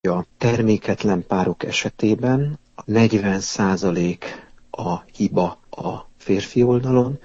A terméketlen párok esetében 40% a hiba a férfi oldalon,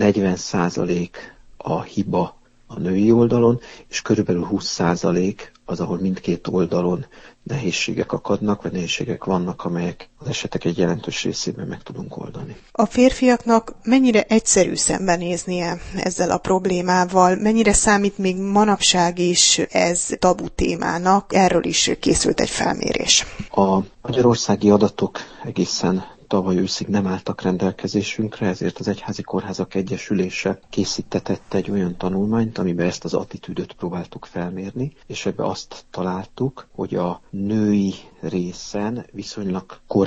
40% a hiba a női oldalon, és körülbelül 20% az, ahol mindkét oldalon nehézségek akadnak, vagy nehézségek vannak, amelyek az esetek egy jelentős részében meg tudunk oldani. A férfiaknak mennyire egyszerű szembenéznie ezzel a problémával, mennyire számít még manapság is ez tabu témának? Erről is készült egy felmérés. A magyarországi adatok egészen tavaly őszig nem álltak rendelkezésünkre, ezért az Egyházi Kórházak Egyesülése készítetett egy olyan tanulmányt, amiben ezt az attitűdöt próbáltuk felmérni, és ebbe azt találtuk, hogy a női részen viszonylag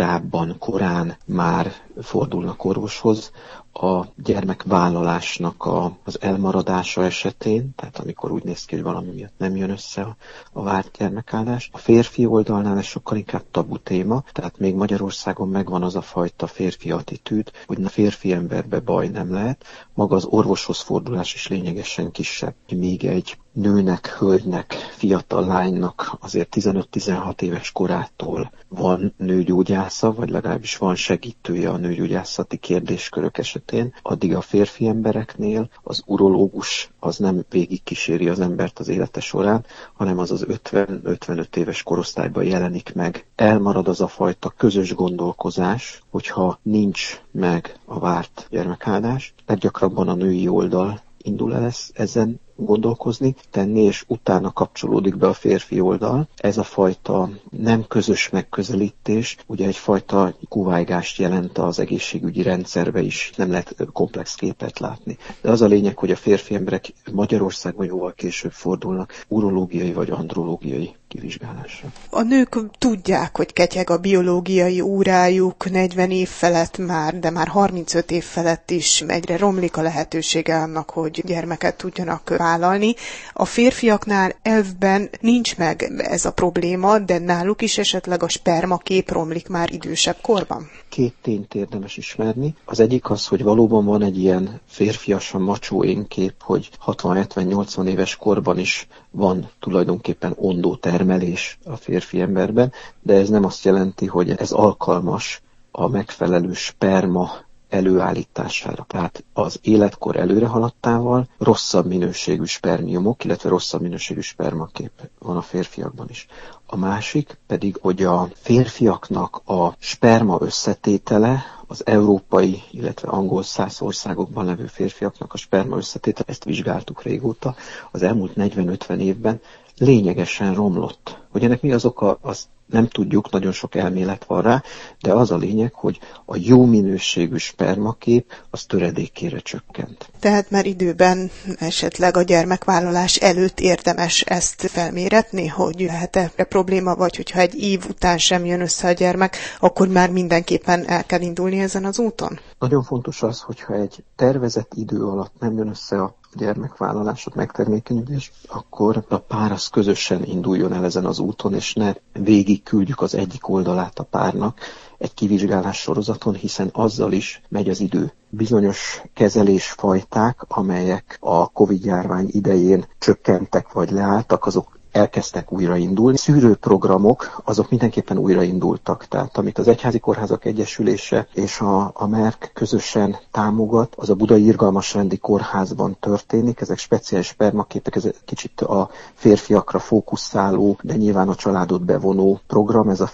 korán már fordulnak orvoshoz a gyermekvállalásnak az elmaradása esetén, tehát amikor úgy néz ki, hogy valami miatt nem jön össze a várt gyermekáldás. A férfi oldalnál ez sokkal inkább tabu téma, tehát még Magyarországon megvan az a fajta férfi attitűd, hogy a férfi emberbe baj nem lehet, maga az orvoshoz fordulás is lényegesen kisebb. Még egy nőnek, hölgynek, fiatal lánynak azért 15-16 éves korától van nőgyógyásza, vagy legalábbis van segítője a nőgyógyászati kérdéskörök esetén, addig a férfi embereknél az urológus az nem végig kíséri az embert az élete során, hanem az 50-55 éves korosztályban jelenik meg. Elmarad az a fajta közös gondolkozás, hogyha nincs meg a várt gyermekáldás, leggyakrabban a női oldal indul el ezen gondolkozni, tenni, és utána kapcsolódik be a férfi oldal. Ez a fajta nem közös megközelítés, ugye egyfajta kúvájgást jelent az egészségügyi rendszerbe is, nem lehet komplex képet látni. De az a lényeg, hogy a férfi emberek Magyarországon jóval később fordulnak urológiai vagy andrológiai kivizsgálásra. A nők tudják, hogy ketyeg a biológiai órájuk 40 év felett már, de már 35 év felett is egyre romlik a lehetősége annak, hogy gyermeket tudjanak vállalni. A férfiaknál elvben nincs meg ez a probléma, de náluk is esetleg a spermakép romlik már idősebb korban. Két tényt érdemes ismerni. Az egyik az, hogy valóban van egy ilyen férfiasan macsó énkép, hogy 60-70-80 éves korban is van tulajdonképpen ondó termelés a férfi emberben, de ez nem azt jelenti, hogy ez alkalmas a megfelelő sperma előállítására. Tehát az életkor előre haladtával rosszabb minőségű spermiumok, illetve rosszabb minőségű spermakép van a férfiakban is. A másik pedig, hogy a férfiaknak a sperma összetétele, az európai, illetve angol száz országokban levő férfiaknak a sperma összetétele, ezt vizsgáltuk régóta, az elmúlt 40-50 évben lényegesen romlott. Hogy ennek mi az oka, azt nem tudjuk, nagyon sok elmélet van rá, de az a lényeg, hogy a jó minőségű spermakép az töredékére csökkent. Tehát már időben esetleg a gyermekvállalás előtt érdemes ezt felméretni, hogy lehet-e probléma, vagy hogyha egy év után sem jön össze a gyermek, akkor már mindenképpen el kell indulni ezen az úton? Nagyon fontos az, hogyha egy tervezett idő alatt nem jön össze a gyermekvállalásod, megtermékenyülés, akkor a pár az közösen induljon el ezen az úton, és ne végig küldjük az egyik oldalát a párnak egy kivizsgálás sorozaton, hiszen azzal is megy az idő. Bizonyos kezelésfajták, amelyek a Covid-járvány idején csökkentek vagy leálltak, azok elkezdtek újraindulni. Szűrőprogramok, azok mindenképpen újraindultak. Tehát amit az Egyházi Kórházak Egyesülése és a MERK közösen támogat, az a Budai Irgalmasrendi Kórházban történik. Ezek speciális spermaképek, ez kicsit a férfiakra fókuszáló, de nyilván a családot bevonó program. Ez a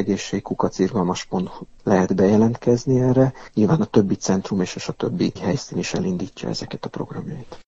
férfiegészség@irgalmas.hu lehet bejelentkezni erre. Nyilván a többi centrum és a többi helyszín is elindítja ezeket a programjait.